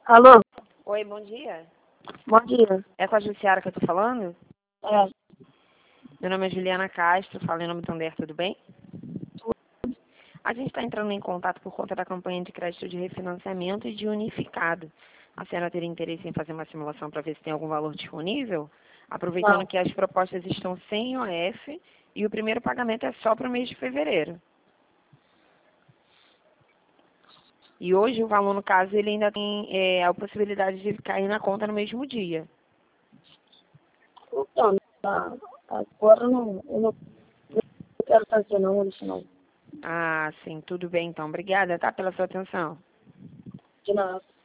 Alô, Oi, bom dia. bom dia. É com a Jussiara que eu tô falando? É, Meu nome é Juliana Castro, falo em nome do Tonder, tudo bem? A gente está entrando em contato por conta da campanha de crédito de refinanciamento e de unificado. A senhora teria interesse em fazer uma simulação para ver se tem algum valor disponível? Aproveitando não. que as propostas estão sem IOF e o primeiro pagamento é só para o mês de fevereiro. E hoje o valor, no caso, ele ainda tem a possibilidade de cair na conta no mesmo dia. Então, agora eu não quero fazer não, isso não. Ah, sim, tudo bem então. Obrigada, tá, pela sua atenção. De nada.